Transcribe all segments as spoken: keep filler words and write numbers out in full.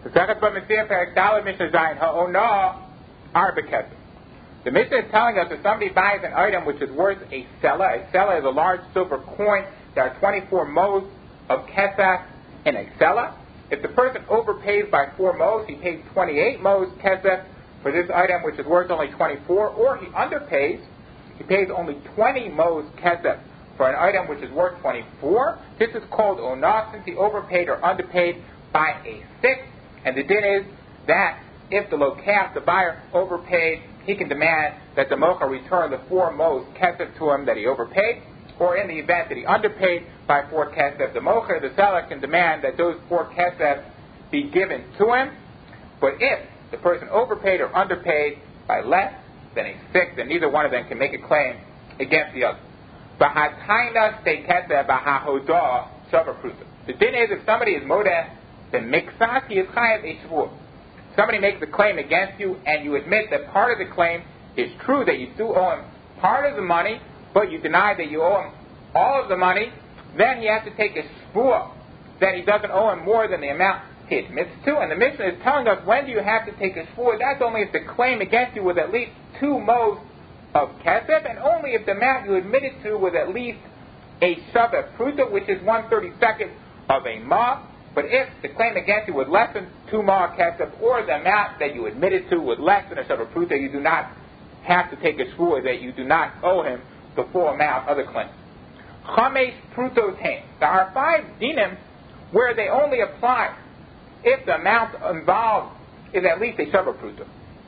The Mishnah is telling us that somebody buys an item which is worth a sela. A sela is a large silver coin. There are twenty-four modes of kesef in a sela. If the person overpays by four modes, he pays twenty-eight modes kesef for this item which is worth only twenty-four, or he underpays, he pays only twenty modes kesef for an item which is worth twenty-four. This is called onah, since he overpaid or underpaid by a sixth. And the din is that if the lokaf, the buyer, overpaid, he can demand that the mocha return the four modes kesef to him that he overpaid, or in the event that he underpaid by four kesef, the mocha, the seller, can demand that those four kesef be given to him. But if the person overpaid or underpaid by less than a sixth, then neither one of them can make a claim against the other. The din is, if somebody is modeh, then miksas, he is chayav a shvur. Somebody makes a claim against you, and you admit that part of the claim is true, that you do owe him part of the money, but you deny that you owe him all of the money, then he has to take a shvur that he doesn't owe him more than the amount he admits to. And the Mishnah is telling us, when do you have to take a shvur? That's only if the claim against you was at least two modes of kesef, and only if the amount you admitted to was at least a shaveh pruta, which is one thirty-second of a ma. But if the claim against you was less than two ma kesef, or the amount that you admitted to was less than a shaveh pruta, you do not have to take a shvur that you do not owe him the full amount of the claim. Chamesh prutos hain. There are five dinim where they only apply if the amount involved is at least a shaveh pruta.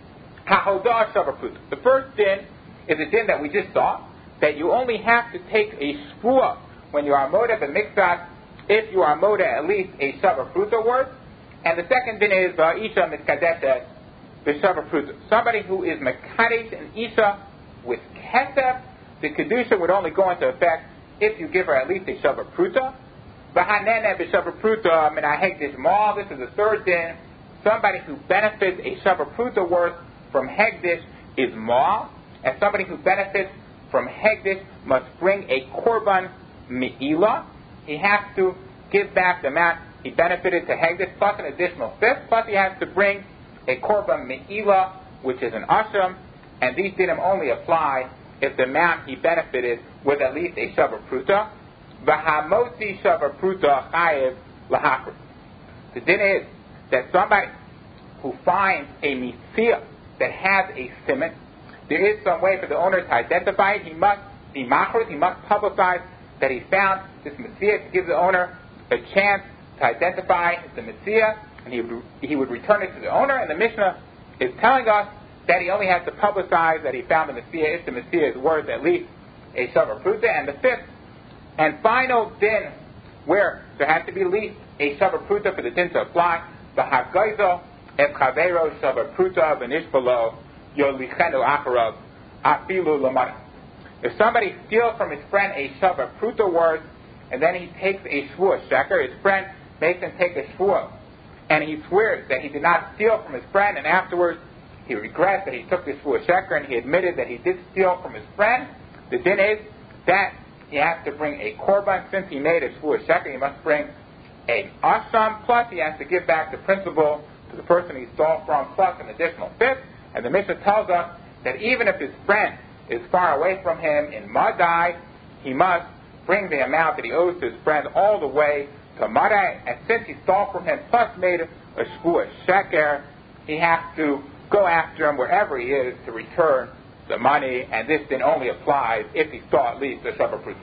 Hahodah shaveh pruta. The first din is a din that we just saw, that you only have to take a shvur when you are modeh b'miksas, if you are modeh at least a shaveh pruta worth. And the second din is va'isha mitkadeshet b'shaveh pruta. Somebody who is mekadesh an isha with kesef, the kedusha would only go into effect if you give her at least a shaveh pruta. V'hanene b'shaveh pruta minahegdish mal. This is the third din. Somebody who benefits a shaveh pruta worth from hegdish is mal. And somebody who benefits from hegdish must bring a korban me'ilah. He has to give back the amount he benefited to hegdish plus an additional fifth. Plus he has to bring a korban me'ilah, which is an asham. And these dinim only apply if the amount he benefited was at least a shaveh pruta. V'hamotzi shaveh pruta chayev lahakri. The din is that somebody who finds a mitzvah that has a siman, there is some way for the owner to identify it. He must be machrit, he must publicize that he found this mitzvah to give the owner a chance to identify the mitzvah, and he would, he would return it to the owner. And the Mishnah is telling us that he only has to publicize that he found the mitzvah if the mitzvah is worth at least a shaveh pruta. And the fifth and final din, where there has to be at least a shaveh pruta for the din to apply, the hagayzo et chavero shaveh pruta v'nishbalo yolichenu acharav afilu lamani. If somebody steals from his friend a shaveh pruta worth, and then he takes a shvur sheker, his friend makes him take a shvur, and he swears that he did not steal from his friend, and afterwards he regrets that he took this shvur sheker, and he admitted that he did steal from his friend, the din is that he has to bring a korban. Since he made a shvur sheker, he must bring an asham, plus he has to give back the principal to the person he stole from, plus an additional fifth. And the Mishnah tells us that even if his friend is far away from him in Madai, he must bring the amount that he owes to his friend all the way to Madai. And since he stole from him plus made a shvur sheker, he has to go after him wherever he is to return the money. And this then only applies if he stole at least a shaveh pruta.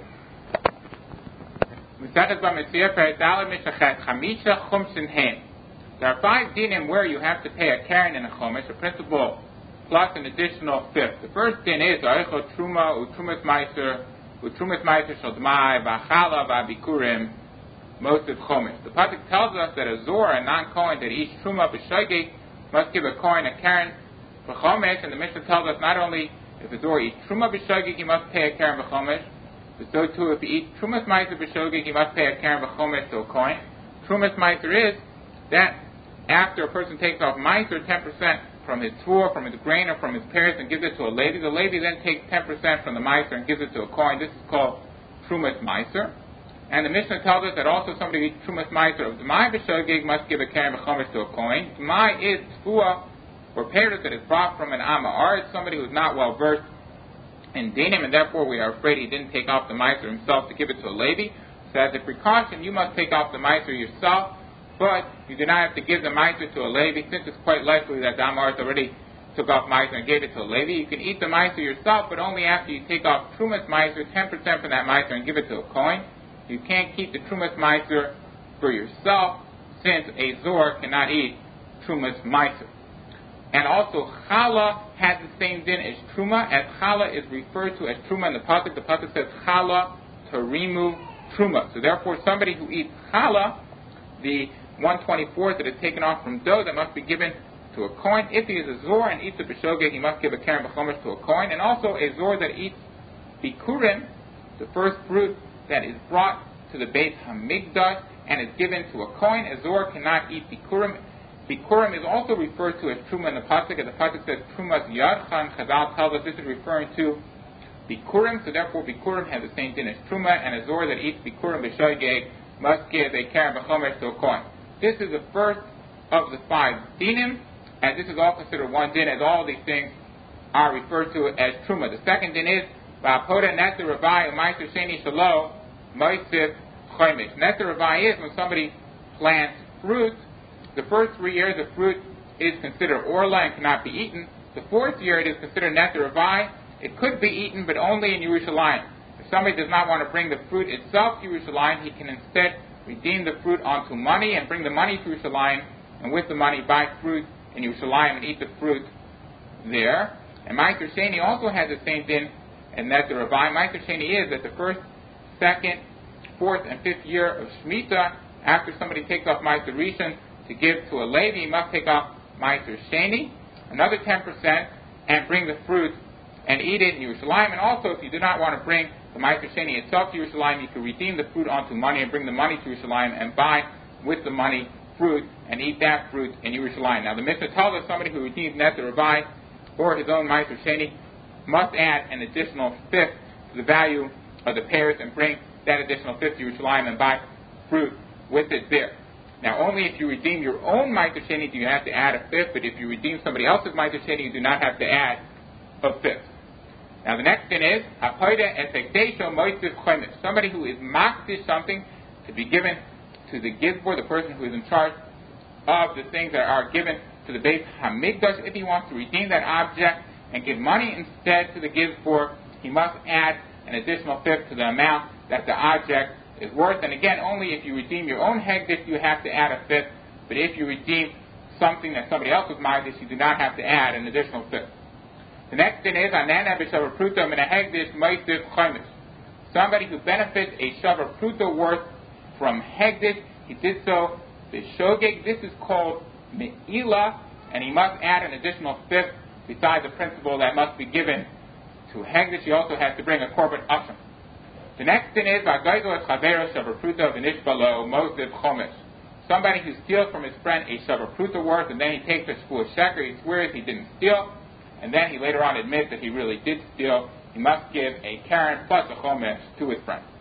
There are five dinim where you have to pay a keren and a chomesh, a principal plus an additional fifth. The first din is Aichot Truma Utrumas Meiser Utrumas Meiser Shodmai Vachala Vabikurim Mosif Chomesh. The pasuk tells us that a Zor, a non-Kohen that eats Truma B'Shogeg, must give a Kohen a keren for Chomesh, and the Mishnah tells us not only if a Zor eats Truma B'Shogeg, he must pay a keren for Chomesh, but so too if he eats Trumas Meiser B'Shogeg, he must pay a keren for Chomesh to a Kohen. Trumas Meiser is that after a person takes off Meiser ten percent from his tzvur, from his grain, or from his pears, and gives it to a lady, the lady then takes ten percent from the Meiser and gives it to a Kohen. This is called Trumas Meiser. And the Mishnah tells us that also somebody who eats Trumas Meiser of D'mai b'shogeg must give a keren b'chomesh to a coin. D'mai is tfua, or peiros that is brought from an Amar. It's somebody who's not well versed in dinim, and therefore we are afraid he didn't take off the Meiser himself to give it to a Levi. So as a precaution, you must take off the Meiser yourself, but you do not have to give the Meiser to a Levi, since it's quite likely that the Amar already took off Meiser and gave it to a Levi. You can eat the Meiser yourself, but only after you take off Trumas Meiser, ten percent from that Meiser, and give it to a coin. You can't keep the Trumas Meiser for yourself, since a Zor cannot eat Trumas Meiser. And also, Chala has the same din as Truma, as Chala is referred to as Truma in the Pasuk. The Pasuk says Chala to remove Truma. So therefore, somebody who eats Chala, the one twenty-fourth that is taken off from dough, that must be given to a coin. If he is a Zor and eats a B'shogeg, he must give a keren b'chomesh to a coin. And also, a Zor that eats Bikurim, the first fruit that is brought to the Beit HaMikdash and is given to a coin. A Zor cannot eat Bikurim. Bikurim is also referred to as Truma in the Pasuk, and the Pasuk says Trumas Yadchan. Chazal tells us this is referring to Bikurim, so therefore Bikurim has the same din as Truma, and a Zor that eats Bikurim b'shogeg must give a keren b'chomesh to a coin. This is the first of the five dinim, and this is all considered one din, as all these things are referred to as Truma. The second din is Va'apoda Neser Ravai U'Maiser Sheni Shalo Moisif Chomesh. Neser Ravai is when somebody plants fruit. The first three years the fruit is considered orla and cannot be eaten. The fourth year it is considered Neser Ravai. It could be eaten, but only in Yerushalayim. If somebody does not want to bring the fruit itself to Yerushalayim, he can instead redeem the fruit onto money and bring the money to Yerushalayim, and with the money buy fruit in Yerushalayim and eat the fruit there. And Meiser Sheni also has the same din, and that the Rabbi Meiser Sheni is that the first, second, fourth, and fifth year of Shemitah, after somebody takes off Meiser Rishon to give to a Levi, he must take off Meiser Sheni, another ten percent, and bring the fruit and eat it in Yerushalayim. And also, if you do not want to bring the Meiser Sheni itself to Yerushalayim, you can redeem the fruit onto money and bring the money to Yerushalayim and buy with the money fruit and eat that fruit in Yerushalayim. Now, the Mishnah tells us somebody who redeems Neser Ravai or his own Meiser Sheni must add an additional fifth to the value of the pairs and bring that additional fifth to Yerushalayim and buy fruit with it there. Now, only if you redeem your own Meiser Sheni do you have to add a fifth, but if you redeem somebody else's Meiser Sheni, you do not have to add a fifth. Now, the next thing is somebody who is makdish something to be given to the gizbor, the person who is in charge of the things that are given to the Beit HaMikdash. If he wants to redeem that object and give money instead to the gizbor, he must add an additional fifth to the amount that the object is worth. And again, only if you redeem your own hegdish, you have to add a fifth. But if you redeem something that somebody else was makdish, you do not have to add an additional fifth. The next thing is Anana b'shavar pruta min hegdish moisif chomesh. Somebody who benefits a shavar pruta worth from hegdish, he did so b'shogeg. This is called me'ila, and he must add an additional fifth besides the principle that must be given to hegdish. He also has to bring a korban asham. The next thing is v'agayzo es chavero shavar pruta v'nishbalo moisif chomesh. Somebody who steals from his friend a shavar pruta worth, and then he takes a shvuah sheker, he swears he didn't steal, and then he later on admits that he really did steal, he must give a keren plus a chomesh to his friend.